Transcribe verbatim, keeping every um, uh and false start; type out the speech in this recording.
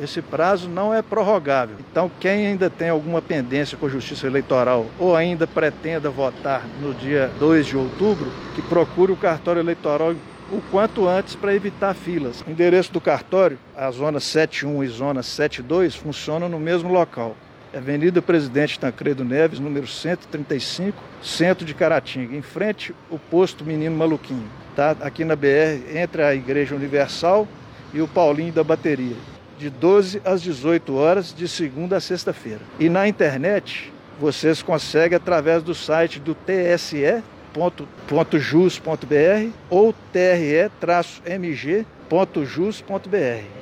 Esse prazo não é prorrogável. Então, quem ainda tem alguma pendência com a Justiça Eleitoral ou ainda pretenda votar no dia dois de outubro, que procure o cartório eleitoral o quanto antes para evitar filas. O endereço do cartório, a zona sete um e zona sete dois, funcionam no mesmo local. Avenida Presidente Tancredo Neves, número cento e trinta e cinco, centro de Caratinga, em frente ao posto Menino Maluquinho. Tá? Aqui na B R, entre a Igreja Universal e o Paulinho da Bateria, de doze às dezoito horas, de segunda a sexta-feira. E na internet, vocês conseguem através do site do T S E ponto jus ponto br ou T R E M G ponto jus ponto br.